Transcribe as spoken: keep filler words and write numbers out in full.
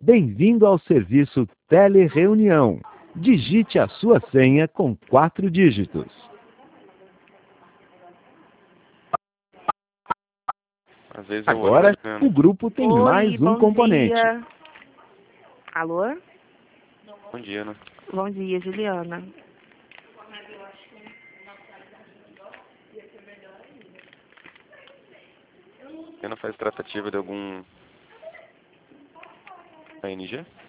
Bem-vindo ao serviço Telereunião. Digite a sua senha com quatro dígitos. Às vezes eu Agora, olho, o grupo tem Oi, mais um bom componente. dia. Alô? Bom dia, né? Bom dia, Juliana. Você não faz tratativa de algum A N G?